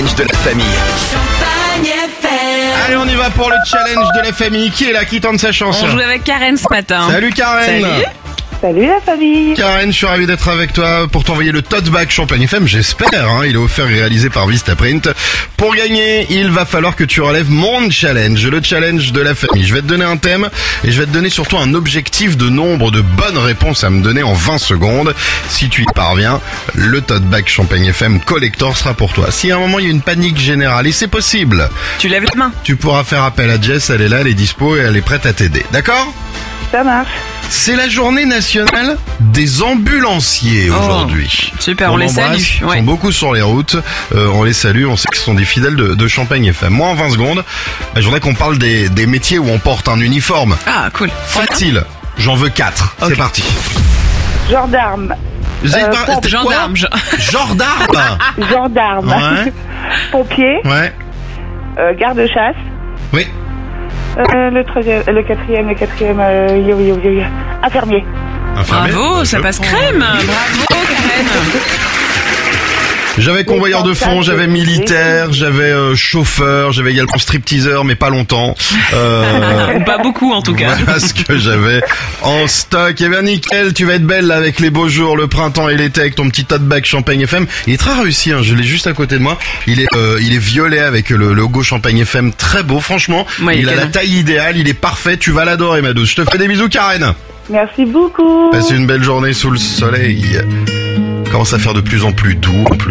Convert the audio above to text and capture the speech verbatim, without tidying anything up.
challenge de la famille. Champagne F M. Allez, on y va pour le challenge de la famille. Qui est là? Qui tente sa chance? On joue avec Karen ce matin. Salut Karen. Salut. Salut la famille. Karen, je suis ravi d'être avec toi pour t'envoyer le tote bag Champagne F M, j'espère. Hein, il est offert et réalisé par Vistaprint. Pour gagner, il va falloir que tu relèves mon challenge, le challenge de la famille. Je vais te donner un thème et je vais te donner surtout un objectif de nombre de bonnes réponses à me donner en vingt secondes. Si tu y parviens, le tote bag Champagne F M Collector sera pour toi. Si à un moment il y a une panique générale, et c'est possible, Tu lèves la main. tu pourras faire appel à Jess, elle est là, elle est dispo et elle est prête à t'aider. D'accord ? Ça marche. C'est la journée nationale des ambulanciers Oh, aujourd'hui. super, on les embrasse, salue, Ils ouais. sont beaucoup sur les routes. Euh, on les salue, on sait que ce sont des fidèles de, de Champagne F M. Moi, en vingt secondes, bah, je voudrais qu'on parle des, des métiers où on porte un uniforme. Ah, cool. Facile. J'en veux quatre. Ok. C'est parti. Gendarme. J'ai Euh, pas- pompe- t'es quoi Gendarme. je- Gendarme. Gendarme. Ouais. Pompier. Ouais. Euh, garde-chasse. Oui. Euh, le troisième, le quatrième, le quatrième, euh, yo, yo, yo, yo. Infirmier. Infirmier. Bravo, ça Je passe prends. crème. Bravo, Karen. J'avais convoyeur de fond, portables, j'avais les- militaire, j'avais euh, chauffeur, j'avais également stripteaseur, mais pas longtemps. Euh, Pas beaucoup en tout cas. Voilà ce que j'avais en stock. Eh bien nickel, tu vas être belle là, avec les beaux jours, le printemps et l'été, avec ton petit tote bag Champagne F M. Il est très réussi, hein, je l'ai juste à côté de moi. Il est euh, il est violet avec le logo Champagne F M, très beau franchement. Ouais, il il est a la canon. taille idéale, il est parfait, tu vas l'adorer ma douce. Je te fais des bisous Karen. Merci beaucoup. Passe une belle journée sous le soleil. Commence à faire de plus en plus doux en plus.